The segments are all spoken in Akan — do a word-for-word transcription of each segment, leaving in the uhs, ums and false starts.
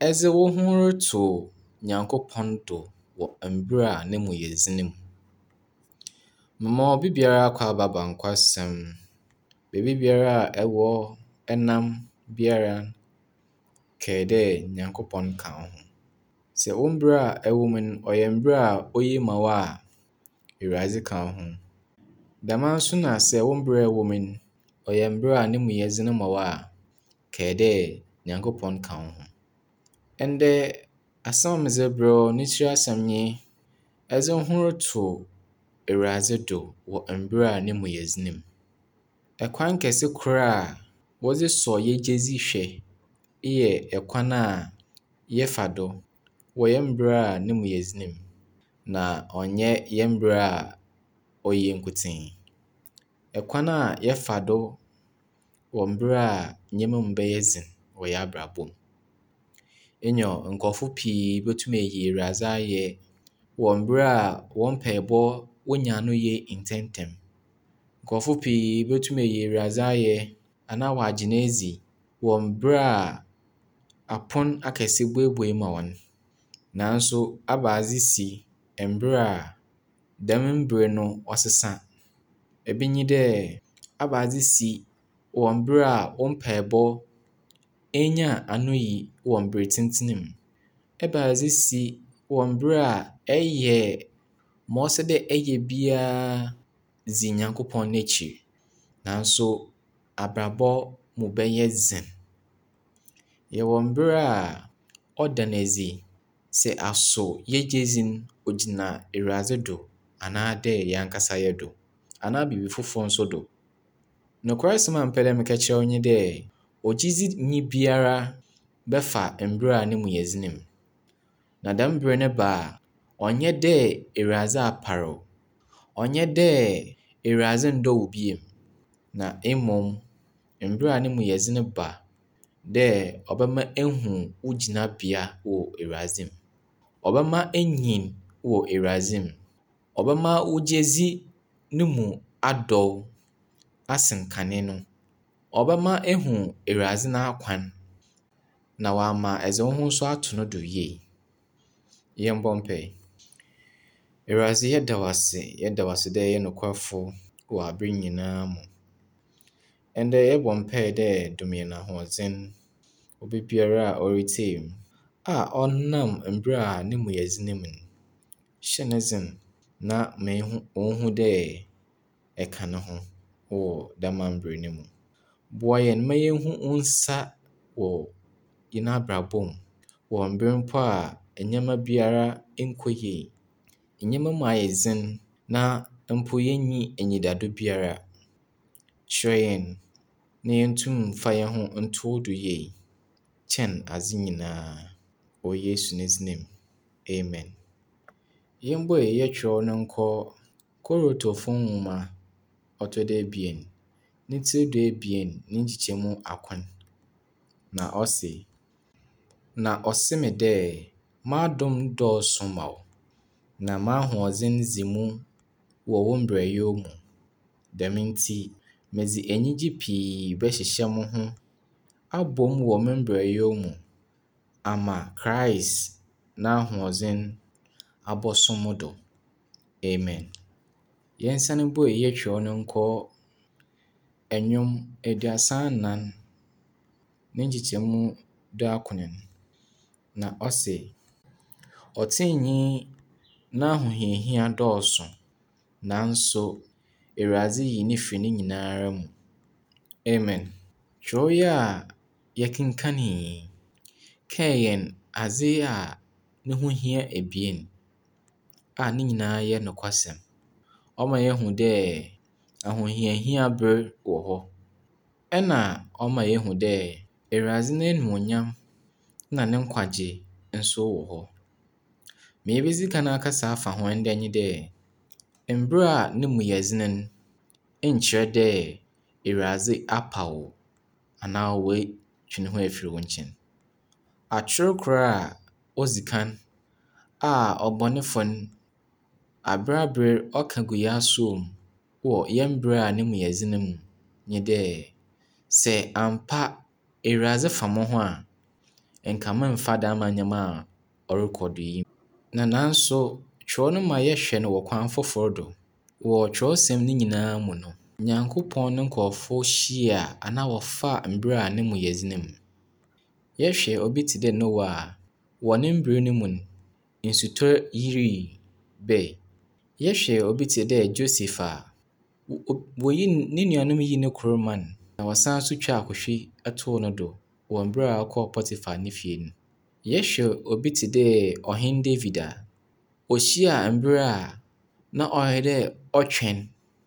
Ɛdze wo ho roto Nyankopɔn do wɔ mber a ne mu yɛ dzen mu. Mema obi biara akɔ aba bankɔasɛm. Beebi biara a ɛwɔ ɛnam biara kae dɛ Nyankopɔn ka wo ho. Sɛ wo mber a ɛwɔ mu no ɔyɛ mber a oye ma wo a, Ewurade ka wo ho. Dɛm ara nso na sɛ wo mber a ɛwɔ mu no ɔyɛ mber a ne mu yɛ dzen ma wo a, kae dɛ Nyankopɔn ka wo ho. Ɛndɛ asɛm a medze rebrɛ wo ne tsir asɛm nye ɛdze wo ho roto Ewurade do wɔ mber a ne mu yɛ dzen mu. Ɛkwan kɛse kor a wɔdze sɔ yɛgyedzi hwɛ eyɛ ɛkwan a yɛfa do wɔ yɛn mber a ne mu yɛ dzen mu, na ɔnnyɛ yɛn mber a ɔyɛ nkotsee. Ɛkwan a yɛfa do wɔ mber a ndzɛmba mu bɛyɛ dzen wɔ yɛn abrabɔ mu. Enyo nkorɔfo pii botum eyi Ewurade ayɛ wɔ mber a hɔn mpaebɔ wonya ano yie ntsɛmtsɛm. Nkorɔfo pii botum eyi Ewurade ayɛ anaa wɔagye no edzi wɔ mber a apon akɛse buebue ma hɔn. Nanso aba adze si mber a dɛm mber no ɔsesa. Ebi nye dɛ aba adze si wɔ mber a wo mpaebɔ ennya ano yi wɔ mber tsentsen mu. Ɛba adze si wɔ mber a ɛyɛ ma ɔsɛ dɛ ɛyɛ biara dzi Nyankopɔn n'ekyir, nanso abrabɔ mu bɛyɛ dzen. Yɛwɔ mber a ɔda no edzi sɛ aso yɛgyedzi no ogyina Ewurade do anaa dɛ hɛn ankasa hɛn do anaa biribi fofor so do. Nokwasɛm a mepɛ dɛ meka kyerɛ wo nye dɛ ogyedzinyi biara bɛfa mber a ne mu yɛ dzen mu. Na dɛm ber no ba a, ɔnnyɛ dɛ Ewurade apar wo, ɔnnyɛ dɛ Ewurade nndɔ wo bio, na mbom mber a ne mu yɛ dzen ba dɛ ɔbɛma ehu wo gyinabea wɔ Ewurade mu. Ɔbɛma enyin wɔ Ewurade mu. Ɔbɛma wo gyedzi no mu adɔ wo asen kane no. Ɔbɛma ehu Ewurade n'akwan, na ɔama ɛdze wo ho so ato no do yie. Yɛmbɔ mpae. Ewurade yɛda wo ase, yɛda wo ase dɛ ɛyɛ nokwarfo wɔ aber nyinaa mu. Ɛndɛ yɛbɔ mpae dɛ dom hɛn ahoɔdzen obi biara a ɔretsie mu a ɔnam mber a ne mu yɛ dzen mu no. Hyɛ ne dzen na ma ehu onhu dɛ ɛka ne ho wɔ dɛm mber no mu. Boa hɛn ma yenhu wo nsa wɔ hɛn abrabɔ mu wɔ mber mpo a ndzɛmba biara nnkɔ yie. Ndzɛmba mu ayɛ dzen na mpo yennya enyidado biara. Kyerɛ hɛn na yentum mfa hɛn ho nto wo do yie kyɛn adze nyinaa. Wɔ Yesu ne dzin mu. Amen. Yɛmbɔe yɛtwerɛw no nkɔ Korintofo nhoma ɔtɔ do ebien ne tsir do ebien ne nkyekyɛmu akron. Na ɔse, na ɔse me dɛ m'adom dɔɔso ma wo, na m'ahoɔdzen dzi mu wɔ wo mberɛyew mu. Dɛm ntsi medze enyigye pii bɛhyehyɛ mo ho abɔ mu wɔ me mberɛyew mu ama Christ n'ahoɔdzen abɔso mo do. Amen. Yɛnsan mbɔe yɛtwerɛw no nkɔ Nnwom aduasa anan ne nkyekyɛmu duakron. Na ɔse, ɔtreneeni n'ahohiahia dɔɔso, nanso Ewurade yi no fi ne nyinara mu. Amen. Kyerɛw yi a yɛkenkanee yi kae hɛn adze a ne ho hia ebien a ne nyinaa yɛ nokwasɛm. Ɔma yehu dɛ ahohiahia ber wɔ hɔ, ɛna ɔma yehu dɛ Ewurade n'enuonyam na ne nkwagye nso wɔ hɔ. Ma yebedzi kan akasa afa ho ndɛ nye dɛ mber a ne mu yɛ dzen no nkyerɛ dɛ Ewurade apa wo anaa oetwe ne ho efir wo nkyɛn. Atwer kor a odzi kan a ɔbɔnefo no aber aber ɔka gu yɛn asowa mu wɔ yɛn mber a ne mu yɛ dzen mu nye dɛ sɛ ampa Ewurade fa mo ho a, nka memfa da ama nyɛma a ɔrekɔ do yi. Na nanso twerɛ no ma yɛhwɛ no wɔ kwan foforɔ do. Wɔ Twerɛsɛm no nyinaa mu no, Nyankopɔn ne nkurɔfoɔ hyia a anaa wɔfaa mberɛ a ne mu yɛ dzen mu. Yɛhwɛ obi te dɛ Noa a, wɔ ne mber no mu no, nsutɔ yirii bae. Yɛhwɛ obi te dɛ Joseph a, woyi ne nuanom yii ne kuro ma no, na wɔsan so twaa akohwe too no do wɔ mber a ɔkɔɔ Potifar ne fie no. Yɛhwɛ obi te dɛ Ɔhene David a, ohyiaa mber a na ɔyɛ dɛ ɔtwɛn.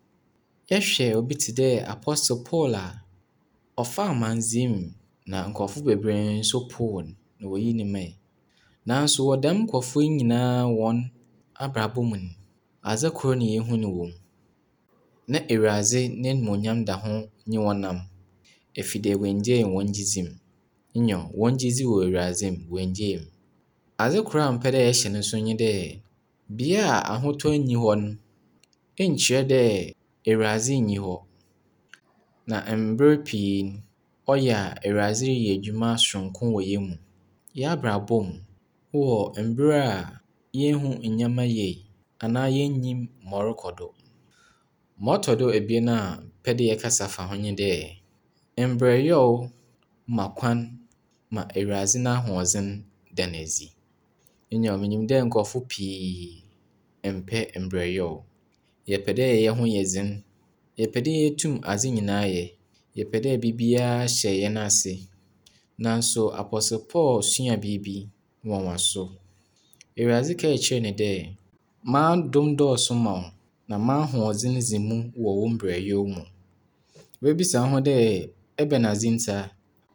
Yɛhwɛ obi te dɛ Apostle Paul a, ɔfaa amandzɛɛ mu na nkurɔfo bebree nso poo no na woyii no mae. Nanso wɔ dɛm nkurɔfo yi nyinaa wɔn abrabɔ mu no, adze kor na yehu no wɔ mu. Na Ewuradze n'enuonyam da ho nye wɔn nam, efi dɛ wonngyae hɔn gyidzi mu. Nyew, wɔn gyidzi wɔ Ewuradze mu, wonngyae mu. Adze kor a mepɛ dɛ yɛhyɛ no nso nye dɛ, bea a ahotɔ nnyi hɔ no, nkyerɛ dɛ Ewuradze nnyi hɔ. Na mber pii no, ɔyɛ a Ewuradze reyɛ edwuma soronko wɔ hɛn mu, hɛn abrabɔ mu, wɔ mber a yennhu ndzɛmba yie anaa yennyim ma ɔrokɔ do. Ma ɔtɔ do ebien a mepɛ dɛ yɛkasa fa ho nye dɛ, mberɛwyɛw ma kwan ma Ewuradze n'ahoɔdzen da no edzi. Nyew, minyim dɛ nkurɔfo pii mmpɛ mberɛwyɛw. Yɛpɛ dɛ hɛn ho yɛ dzen, yɛpɛ dɛ yetum adze nyinaa yɛ, yɛpɛ dɛ biribiara hyɛ hɛn ase. Nanso Apostle Paul sua biribi nwanwaso. Ewuradze kaa kyerɛɛ no dɛ, “M'adom dɔɔso ma wo, na m'ahoɔdzen dzi mu wɔ wo mberɛwyɛw mu.” Ibebisa wo ho dɛ, ɛbɛn adze ntsi a?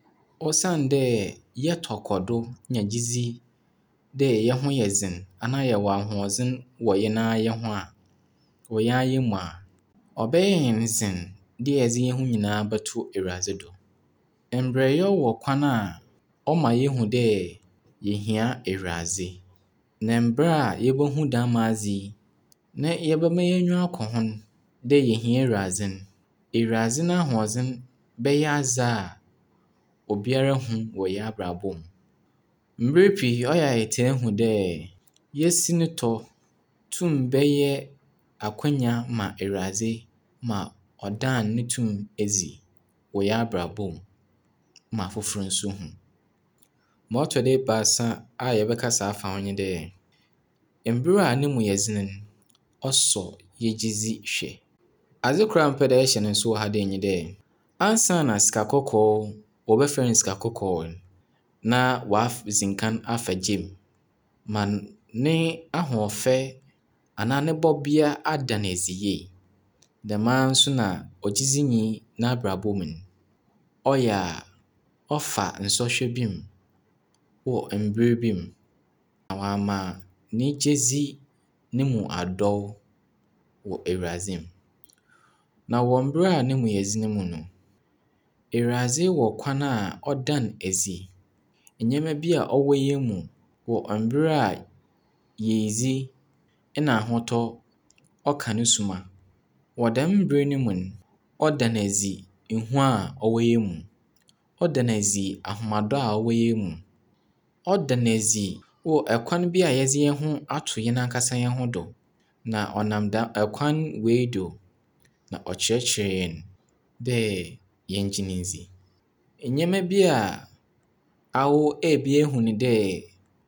Osiandɛ yɛtɔ kɔ do nya gyidzi dɛ hɛn ho yɛ dzen anaa yɛwɔ ahoɔdzen wɔ hɛn ara hɛn ho a, wɔ hɛn ara hɛn mu a, ɔbɛyɛ hɛn dzen dɛ yɛdze hɛn ho nyinaa bɛto Ewuradze do. Mberɛwyɛw wɔ kwan a ɔma yehu dɛ yehia Ewuradze. Na mber a yebohu dɛm adze yi, na yɛbɛma hɛn enyi akɔ ho dɛ yehia Ewuradze no, Ewuradze n'ahoɔdzen bɛyɛ adze a obiara hu wɔ hɛn abrabɔ mu. Mber pii ɔyɛ a yɛtaa hu dɛ yesi no tɔ tum bɛyɛ akwanya ma Ewuradze ma ɔdan ne tum edzi wɔ hɛn abrabɔ mu ma afofor nso hu. Ma ɔtɔ do ebiasa a yɛbɛkasa afa ho nye dɛ, mber a ne mu yɛ dzen no, ɔsɔ hɛn gyidzi hwɛ. Adze kor a mepɛ dɛ yɛhyɛ no nso wɔ ha nye dɛ, ansana sikakɔkɔɔ, wɔbɛfrɛ no sikakɔkɔɔ no, na ɔadzi nkan afa gya mu, ma ne ahoɔfɛ anaa ne bɔbea ada no edzi yie. Dɛmara nso na ogyidzinyi n'abrabɔ mu no, ɔyɛ a ɔfa nsɔhwɛ bi mu wɔ mber bi mu, na ɔama ne gyedzi ne mu adɔw wɔ Ewuradze mu. Na wɔ mber a ne mu yɛ dzen mu no, Ewuradze wɔ kwan a ɔda no edzi ndzɛmba bi a ɔwɔ hɛn mu wɔ mber a yeridzi na ahotɔ ɔka no suma. Wɔ dɛm mber no mu no, ɔda no edzi hu a ɔwɔ hɛn mu, ɔda no edzi ahomadɔ a ɔwɔ hɛn mu, ɔda no edzi wɔ kwan bi a yɛdze hɛn ho ato hɛn ankasa hɛn ho do. Na ɔnam dɛm kwan wei do na ɔkyerɛkyerɛ hɛn dɛ yɛngye no ndzi. Ndzɛmba bi a awo ebi ehu no dɛ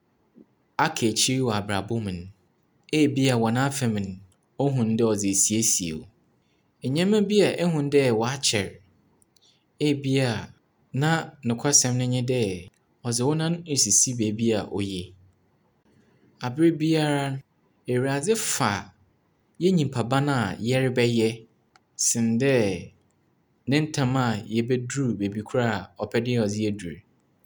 aka ekyir wɔ abrabɔ mu no, ebia wɔ n'afa mu no, ohu no dɛ ɔdze esiesie wo. Ndzɛmba bi a ehu dɛ ɔakyɛr, ebia na nokwasɛm no nye dɛ ɔdze wo nan esisi beebi a oye. Aber biara no, Ewuradze fa hɛn nyimpaban a yɛrebɛyɛ sen dɛ ne ntam a yebedur beebi kor a ɔpɛ dɛ ɔdze yedur.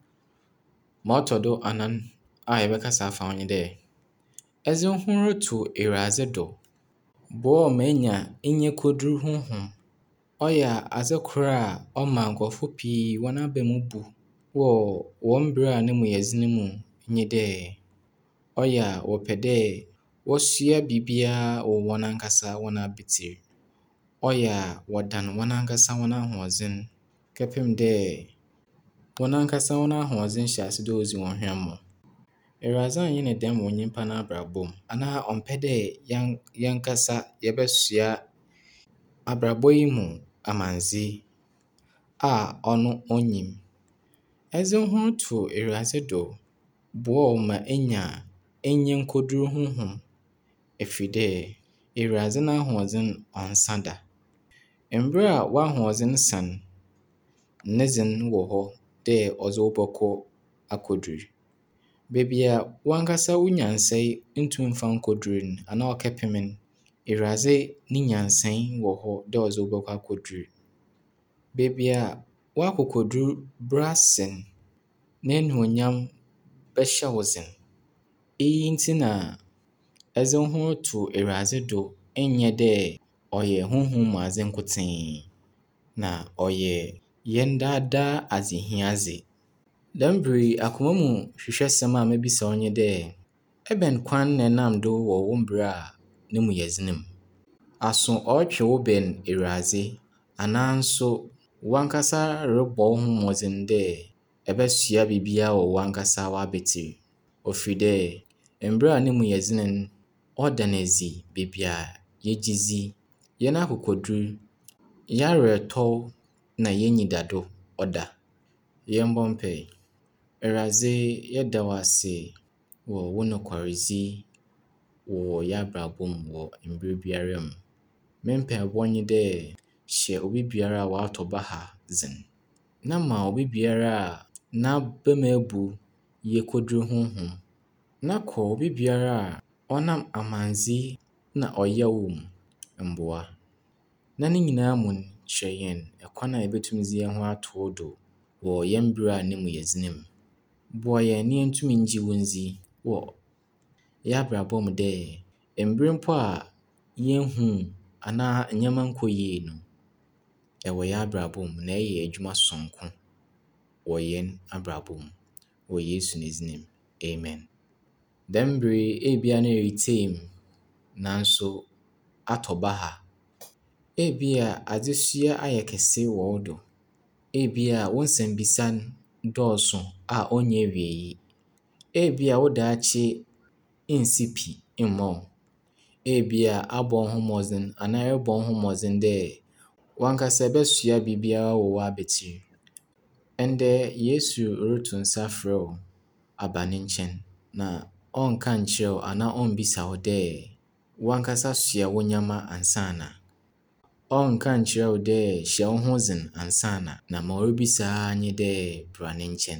Ma ɔtɔ do anan a yɛbɛkasa afa ho nye dɛ, ɛdze wo ho roto Ewuradze do, boa wo ma enya enyikoduru honhom. Ɔyɛ a adze kor a ɔma nkurɔfo pii hɔn aba mu bu wɔ hɔn mber a ne mu yɛ dzen mu nye dɛ, ɔyɛ a wɔpɛ dɛ wɔsua biribiara wɔ hɔn ankasa hɔn abetsir. Ɔyɛ a wɔdan hɔn ankasa hɔn ahoɔdzen kɛpem dɛ wɔn ankasa wɔn ahoɔdzen hyɛ ase dɛ odzi wɔn hwɛmmɔ. Awurade annyɛ no dɛm wɔ nyimpa n'abrabɔ mu anaa ɔmmpɛ dɛ yɛn yɛnkasa yɛbɛsoa abrabɔ yi mu amandzɛ a ɔno onyim. Ɛdze wo ho to Awurade do boa wo ma enya enyi nkodur honhom ɛfiri dɛ Awurade n'ahoɔdzen ɔnnsa da. Mber a w'ahoɔdzen sa no, ne dze no wɔ hɔ dɛ ɔdze wo bɔkɔ akodur. Beebi a wankasa wo nyansae nntum mfa nkodur no anaa ɔkɛpem no, Awurade ne nyansae wɔ hɔ dɛ ɔdze wo bɔkɔ akodur. Beebi a w'akokodur bra ase no, n'enuonyam bɛhyɛ wo dzen. Eyi ntsi na ɛdze wo ho to Awurade do nnyɛ dɛ ɔyɛ honhom mu adze nkotsee, na ɔyɛ yɛn daadaa adzehiadze. Dɛm ber yi, akoma mu hwehwɛsɛm a mebisa wo nye dɛ, ɛbɛn kwan na ɛnam do wɔ wo mber a no mu yɛ dzen mu? Aso ɔretwe wo bɛn Awurade anaa nso wankasa robɔ wo ho mbɔdzen dɛ ɛbɛsoa biribiara wɔ w'ankasa w'abetsir? Ofiri dɛ mber a no mu yɛ dzen no, ɔda no edzi beebi a yegyedzi, yɛn akokodur, yɛawerɛtɔw na yɛn enyidado ɔda. Yɛmbɔ mpae. Awurade, yɛda wo ase wɔ wo nokwaredzi wɔ yɛabrabɔ mu wɔ mber biara mu. Me mpaebɔ nye dɛ hyɛ obi biara a ɔatɔ baha dzen, na ma obi biara a n'aba mu ebu yɛ kodur honhom, na kɔ obi biara a ɔnam amandzɛe na ɔyaw mu mboa. Na ne nyinaa mu no, kyerɛ hɛn kwan a yebetum dze hɛn ho ato wo do wɔ yɛn mber a no mu yɛ dzen mu. Boa yɛn na yentum ngye wo ndzi wɔ yɛabrabɔ mu dɛ mber mpo a yennhu anaa ndzɛmba nnkɔ yie no, ɛwɔ yɛabrabɔ mu na ɛyɛ edwuma sononko wɔ yɛn abrabɔ mu. Wɔ Yesu ne dzin mu, amen. Dɛm ber yi, ebia na eritsie me nanso atɔ baha. Ebia adzesua ayɛ kɛse wɔ wo do. Ebia wo nsɛmbisa no dɔɔso a ɔnnya awiei. Ebia wo daakye nnsi pi mma wo. Ebia abɔ wo ho mbɔdzen anaa ɛrobɔ wo ho mbɔdzen dɛ wankasa ɛbɛsoa biribiara wɔ w'abetsir. Ndɛ Yesu roto nsa frɛ wo aba ne nkyɛn, na ɔnnka nkyerɛ wo anaa ɔmmbisa wo dɛ wankasa soa wo ndzɛmba ansana. Ɔnnka nkyerɛ wo dɛ hyɛ wo ho dzen ansana, na ma oribisa ara nye dɛ bra ne nkyɛn.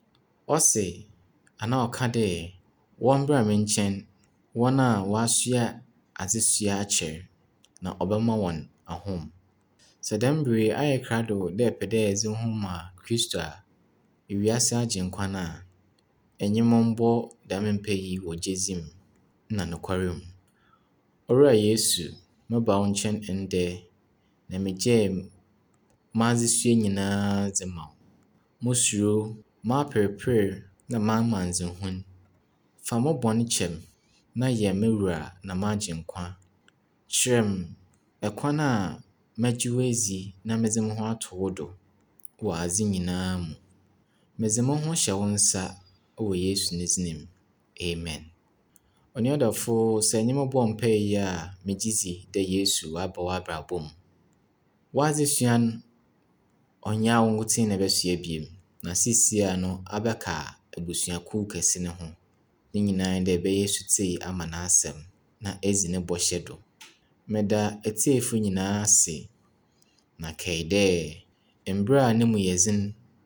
Ɔse anaa ɔka dɛ wɔmbra me nkyɛn wɔn a wɔasoa adzesua akyɛr, na ɔbɛma wɔn ahom. Sɛ dɛm ber yi ayɛ krado dɛ ɛpɛ dɛ ɛdze wo ho ma Kristo a, ewiase agyenkwa no a, ɛnye mo mbɔ dɛm mpae yi wɔ gyedzi mu na nokware mu. Owura Yesu, meba wo nkyɛn ndɛ na megyae m'adzesua nyinaa dze ma wo. Mo suro, m'aperper na m'amandzɛhun. Fa mo bɔn kyɛ me na yɛ me wura na m'agyenkwa. Kyerɛ me ɛkwan a mɛgye wo edzi na medze mo ho ato wo do wɔ adze nyinaa mu. Medze mo ho hyɛ wo nsa wɔ Yesu ne dzin mu, amen. Onuadɔfo, sɛ ɛnye me bɔɔ mpae yi a, megye dzi dɛ Yesu aba w'abrabɔ mu. W'adzesua no, ɔnnyɛ wo nkotsee na ɛbɛsoa biom, na seesei no abɛka abusuakuw kɛse no ho. Ne nyinaa nye dɛ ɛbɛyɛ sutee ama n'asɛm na edzi ne bɔhyɛ do. Meda etiefo nyinaa ase, na kae dɛ mber a no mu yɛ dzen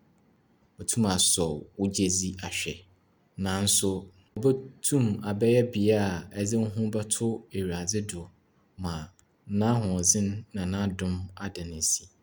otum asɔ wo gyedzi ahwɛ, nanso obotum abɛyɛ bea a ɛdze wo ho bɛto Awurade do ma n'ahoɔdzen na n'adom ada no esi.